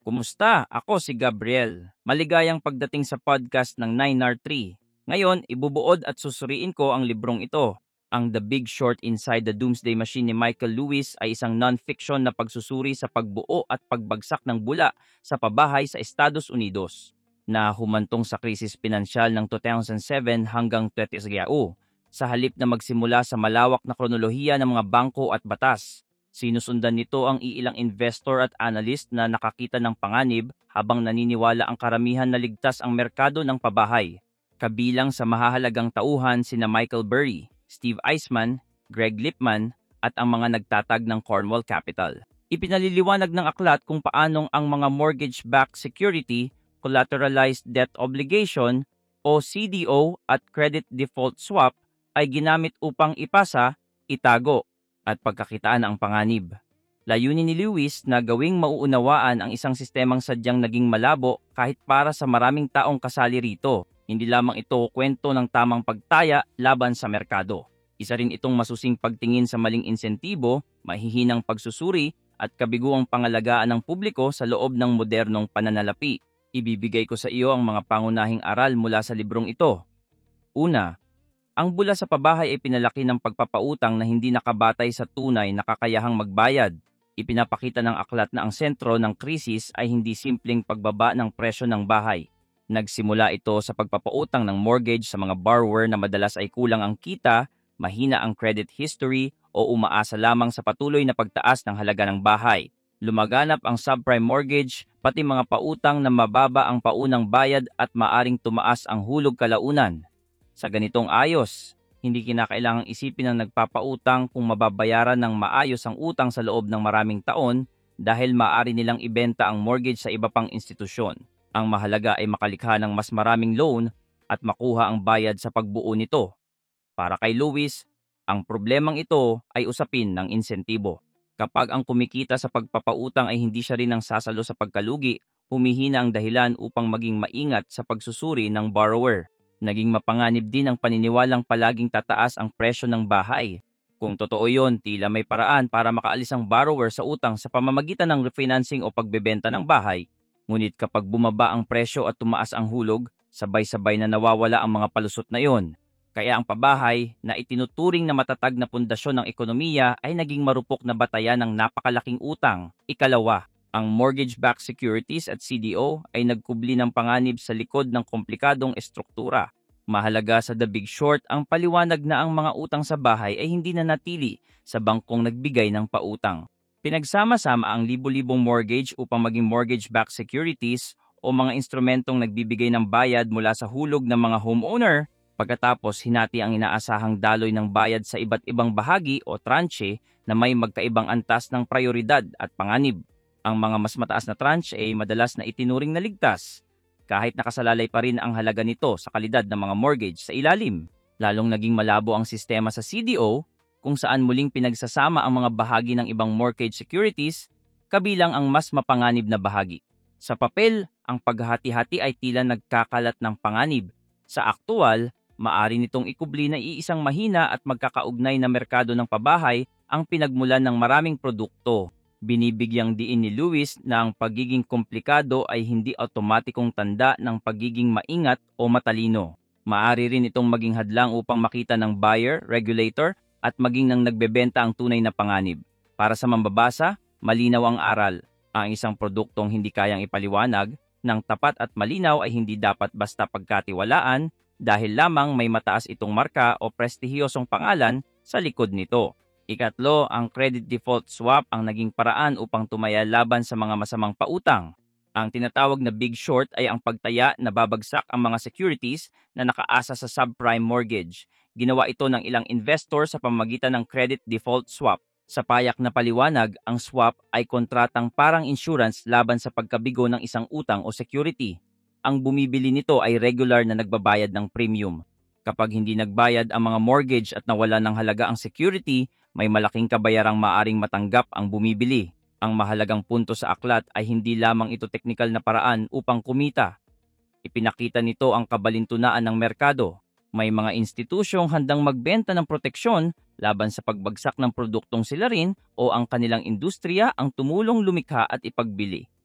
Kumusta? Ako si Gabriel. Maligayang pagdating sa podcast ng 9R3. Ngayon, ibubuod at susuriin ko ang librong ito. Ang The Big Short Inside the Doomsday Machine ni Michael Lewis ay isang non-fiction na pagsusuri sa pagbuo at pagbagsak ng bula sa pabahay sa Estados Unidos na humantong sa krisis pinansyal ng 2007 hanggang 2010 sa halip na magsimula sa malawak na kronolohiya ng mga bangko at batas. Sinusundan nito ang iilang investor at analyst na nakakita ng panganib habang naniniwala ang karamihan na ligtas ang merkado ng pabahay. Kabilang sa mahahalagang tauhan sina Michael Burry, Steve Eisman, Greg Lipman at ang mga nagtatag ng Cornwall Capital. Ipinaliliwanag ng aklat kung paanong ang mga mortgage-backed security, collateralized debt obligation o CDO at credit default swap ay ginamit upang ipasa, itago at pagkakitaan ang panganib. Layunin ni Lewis na gawing mauunawaan ang isang sistemang sadyang naging malabo kahit para sa maraming taong kasali rito. Hindi lamang ito kwento ng tamang pagtaya laban sa merkado. Isa rin itong masusing pagtingin sa maling insentibo, mahihinang pagsusuri at kabiguang pangalagaan ng publiko sa loob ng modernong pananalapi. Ibibigay ko sa iyo ang mga pangunahing aral mula sa librong ito. Una, ang bula sa pabahay ay pinalaki ng pagpapautang na hindi nakabatay sa tunay na kakayahang magbayad. Ipinapakita ng aklat na ang sentro ng krisis ay hindi simpleng pagbaba ng presyo ng bahay. Nagsimula ito sa pagpapautang ng mortgage sa mga borrower na madalas ay kulang ang kita, mahina ang credit history o umaasa lamang sa patuloy na pagtaas ng halaga ng bahay. Lumaganap ang subprime mortgage, pati mga pautang na mababa ang paunang bayad at maaring tumaas ang hulog kalaunan. Sa ganitong ayos, hindi kinakailangang isipin ng nagpapautang kung mababayaran ng maayos ang utang sa loob ng maraming taon dahil maaari nilang ibenta ang mortgage sa iba pang institusyon. Ang mahalaga ay makalikha ng mas maraming loan at makuha ang bayad sa pagbuo nito. Para kay Lewis, ang problemang ito ay usapin ng insentibo. Kapag ang kumikita sa pagpapautang ay hindi siya rin ang sasalo sa pagkalugi, humihina ang dahilan upang maging maingat sa pagsusuri ng borrower. Naging mapanganib din ang paniniwalang palaging tataas ang presyo ng bahay. Kung totoo yon, tila may paraan para makaalis ang borrower sa utang sa pamamagitan ng refinancing o pagbebenta ng bahay. Ngunit kapag bumaba ang presyo at tumaas ang hulog, sabay-sabay na nawawala ang mga palusot na iyon. Kaya ang pabahay na itinuturing na matatag na pundasyon ng ekonomiya ay naging marupok na batayan ng napakalaking utang. Ikalawa, ang mortgage-backed securities at CDO ay nagkubli ng panganib sa likod ng komplikadong estruktura. Mahalaga sa The Big Short ang paliwanag na ang mga utang sa bahay ay hindi na natili sa bangkong nagbigay ng pautang. Pinagsama-sama ang libo-libong mortgage upang maging mortgage-backed securities o mga instrumentong nagbibigay ng bayad mula sa hulog ng mga homeowner. Pagkatapos hinati ang inaasahang daloy ng bayad sa iba't ibang bahagi o tranche na may magkaibang antas ng prioridad at panganib. Ang mga mas mataas na tranche ay madalas na itinuring na ligtas, kahit nakasalalay pa rin ang halaga nito sa kalidad ng mga mortgage sa ilalim. Lalong naging malabo ang sistema sa CDO kung saan muling pinagsasama ang mga bahagi ng ibang mortgage securities, kabilang ang mas mapanganib na bahagi. Sa papel, ang paghahati-hati ay tila nagkakalat ng panganib. Sa aktual, maari nitong ikubli na iisang mahina at magkakaugnay na merkado ng pabahay ang pinagmulan ng maraming produkto. Binibigyang diin ni Lewis na ang pagiging komplikado ay hindi otomatikong tanda ng pagiging maingat o matalino. Maari rin itong maging hadlang upang makita ng buyer, regulator, at maging ng nagbebenta ang tunay na panganib. Para sa mambabasa, malinaw ang aral. Ang isang produktong hindi kayang ipaliwanag ng tapat at malinaw ay hindi dapat basta pagkatiwalaan dahil lamang may mataas itong marka o prestihiyosong pangalan sa likod nito. Ikatlo, ang credit default swap ang naging paraan upang tumaya laban sa mga masamang pautang. Ang tinatawag na Big Short ay ang pagtaya na babagsak ang mga securities na nakaasa sa subprime mortgage. Ginawa ito ng ilang investor sa pamamagitan ng credit default swap. Sa payak na paliwanag, ang swap ay kontratang parang insurance laban sa pagkabigo ng isang utang o security. Ang bumibili nito ay regular na nagbabayad ng premium. Kapag hindi nagbayad ang mga mortgage at nawala ng halaga ang security, may malaking kabayarang maaring matanggap ang bumibili. Ang mahalagang punto sa aklat ay hindi lamang ito teknikal na paraan upang kumita. Ipinakita nito ang kabalintunaan ng merkado. May mga institusyong handang magbenta ng proteksyon laban sa pagbagsak ng produktong sila rin o ang kanilang industriya ang tumulong lumikha at ipagbili.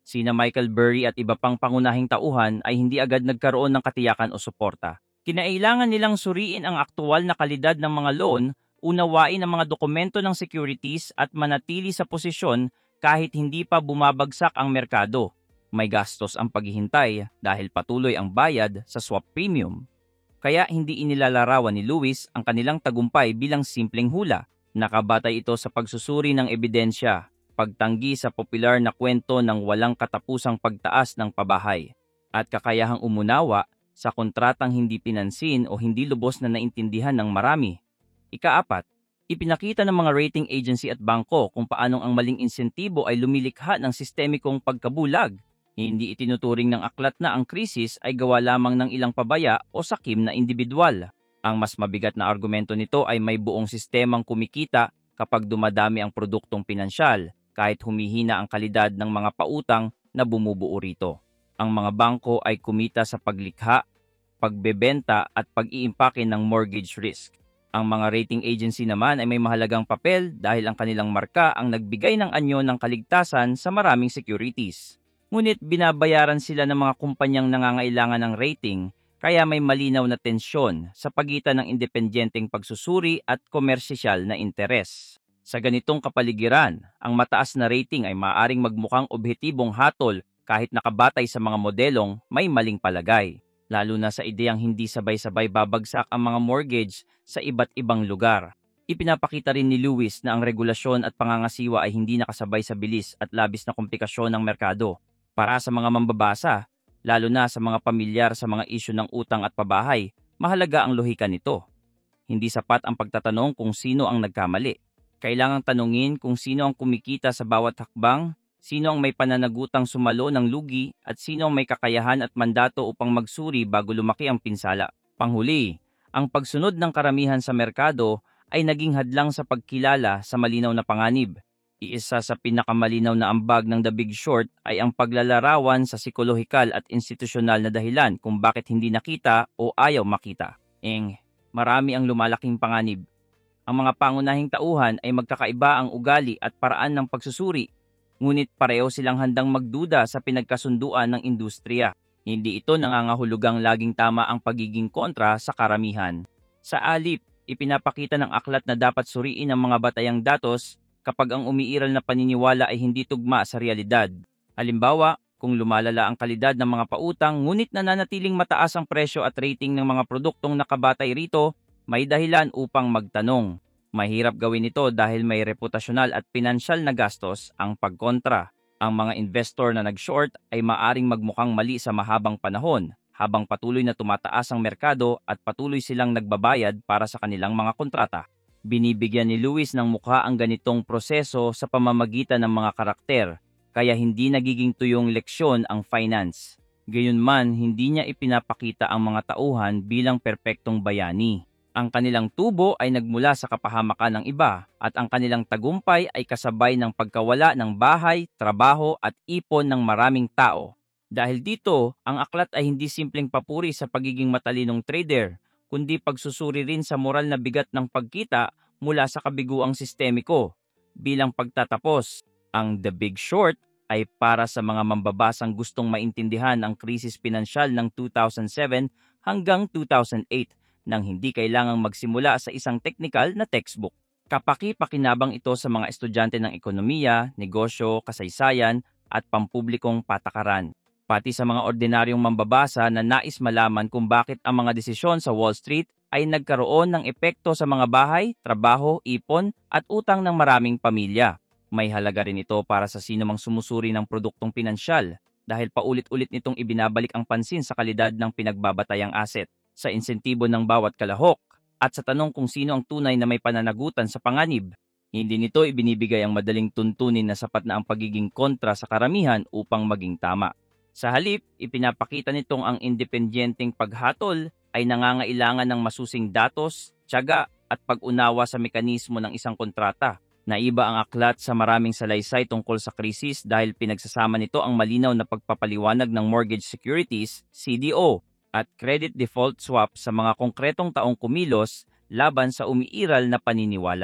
Sina Michael Burry at iba pang pangunahing tauhan ay hindi agad nagkaroon ng katiyakan o suporta. Kinailangan nilang suriin ang aktual na kalidad ng mga loan, unawain ang mga dokumento ng securities at manatili sa posisyon kahit hindi pa bumabagsak ang merkado. May gastos ang paghihintay dahil patuloy ang bayad sa swap premium. Kaya hindi inilalarawan ni Lewis ang kanilang tagumpay bilang simpleng hula. Nakabatay ito sa pagsusuri ng ebidensya, pagtanggi sa popular na kwento ng walang katapusang pagtaas ng pabahay, at kakayahang umunawa sa kontratang hindi pinansin o hindi lubos na naintindihan ng marami. Ikaapat, ipinakita ng mga rating agency at bangko kung paanong ang maling insentibo ay lumilikha ng sistemikong pagkabulag. Hindi itinuturing ng aklat na ang krisis ay gawa lamang ng ilang pabaya o sakim na individual. Ang mas mabigat na argumento nito ay may buong sistemang kumikita kapag dumadami ang produktong pinansyal, kahit humihina ang kalidad ng mga pautang na bumubuo rito. Ang mga bangko ay kumita sa paglikha, pagbebenta at pag-iimpake ng mortgage risk. Ang mga rating agency naman ay may mahalagang papel dahil ang kanilang marka ang nagbigay ng anyo ng kaligtasan sa maraming securities. Ngunit binabayaran sila ng mga kumpanyang nangangailangan ng rating, kaya may malinaw na tensyon sa pagitan ng independenteng pagsusuri at komersyal na interes. Sa ganitong kapaligiran, ang mataas na rating ay maaaring magmukhang objetibong hatol kahit nakabatay sa mga modelong may maling palagay, lalo na sa ideyang hindi sabay-sabay babagsak ang mga mortgage sa iba't ibang lugar. Ipinapakita rin ni Lewis na ang regulasyon at pangangasiwa ay hindi nakasabay sa bilis at labis na komplikasyon ng merkado. Para sa mga mambabasa, lalo na sa mga pamilyar sa mga isyu ng utang at pabahay, mahalaga ang lohika nito. Hindi sapat ang pagtatanong kung sino ang nagkamali. Kailangang tanungin kung sino ang kumikita sa bawat hakbang, sino ang may pananagutang sumalo ng lugi, at sino ang may kakayahan at mandato upang magsuri bago lumaki ang pinsala. Panghuli, ang pagsunod ng karamihan sa merkado ay naging hadlang sa pagkilala sa malinaw na panganib. Iisa sa pinakamalinaw na ambag ng The Big Short ay ang paglalarawan sa psikolohikal at institusyonal na dahilan kung bakit hindi nakita o ayaw makita. Marami ang lumalaking panganib. Ang mga pangunahing tauhan ay magkakaiba ang ugali at paraan ng pagsusuri, ngunit pareho silang handang magduda sa pinagkasunduan ng industriya. Hindi ito nangangahulugang laging tama ang pagiging kontra sa karamihan. Sa alip, ipinapakita ng aklat na dapat suriin ang mga batayang datos kapag ang umiiral na paniniwala ay hindi tugma sa realidad. Halimbawa, kung lumalala ang kalidad ng mga pautang ngunit nananatiling mataas ang presyo at rating ng mga produktong nakabatay rito, may dahilan upang magtanong. Mahirap gawin ito dahil may reputasyonal at pinansyal na gastos ang pagkontra. Ang mga investor na nag-short ay maaring magmukhang mali sa mahabang panahon habang patuloy na tumataas ang merkado at patuloy silang nagbabayad para sa kanilang mga kontrata. Binibigyan ni Lewis ng mukha ang ganitong proseso sa pamamagitan ng mga karakter, kaya hindi nagiging tuyong leksyon ang finance. Gayunman, hindi niya ipinapakita ang mga tauhan bilang perpektong bayani. Ang kanilang tubo ay nagmula sa kapahamakan ng iba at ang kanilang tagumpay ay kasabay ng pagkawala ng bahay, trabaho at ipon ng maraming tao. Dahil dito, ang aklat ay hindi simpleng papuri sa pagiging matalinong trader, kundi pagsusuri rin sa moral na bigat ng pagkita mula sa kabiguang sistemiko. Bilang pagtatapos, ang The Big Short ay para sa mga mambabasang gustong maintindihan ang krisis pinansyal ng 2007 hanggang 2008 nang hindi kailangang magsimula sa isang technical na textbook. Kapaki-pakinabang ito sa mga estudyante ng ekonomiya, negosyo, kasaysayan at pampublikong patakaran. Pati sa mga ordinaryong mambabasa na nais malaman kung bakit ang mga desisyon sa Wall Street ay nagkaroon ng epekto sa mga bahay, trabaho, ipon at utang ng maraming pamilya. May halaga rin ito para sa sinumang sumusuri ng produktong pinansyal dahil paulit-ulit nitong ibinabalik ang pansin sa kalidad ng pinagbabatayang asset, sa insentibo ng bawat kalahok, at sa tanong kung sino ang tunay na may pananagutan sa panganib. Hindi nito ibinibigay ang madaling tuntunin na sapat na ang pagiging kontra sa karamihan upang maging tama. Sa halip, ipinapakita nitong ang independenteng paghatol ay nangangailangan ng masusing datos, tiyaga at pag-unawa sa mekanismo ng isang kontrata. Naiba ang aklat sa maraming salaysay tungkol sa krisis dahil pinagsasama nito ang malinaw na pagpapaliwanag ng mortgage securities, CDO, at credit default swap sa mga konkretong taong kumilos laban sa umiiral na paniniwala.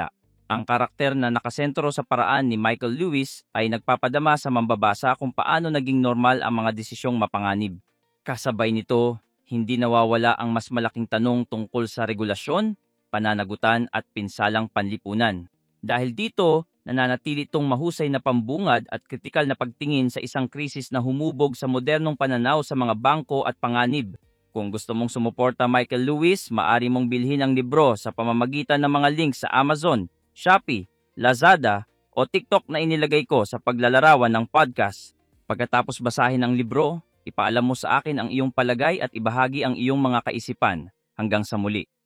Ang karakter na nakasentro sa paraan ni Michael Lewis ay nagpapadama sa mambabasa kung paano naging normal ang mga desisyong mapanganib. Kasabay nito, hindi nawawala ang mas malaking tanong tungkol sa regulasyon, pananagutan at pinsalang panlipunan. Dahil dito, nananatili itong mahusay na pambungad at kritikal na pagtingin sa isang krisis na humubog sa modernong pananaw sa mga bangko at panganib. Kung gusto mong sumuporta Michael Lewis, maaari mong bilhin ang libro sa pamamagitan ng mga links sa Amazon, Shopee, Lazada o TikTok na inilagay ko sa paglalarawan ng podcast. Pagkatapos basahin ang libro, ipaalam mo sa akin ang iyong palagay at ibahagi ang iyong mga kaisipan. Hanggang sa muli.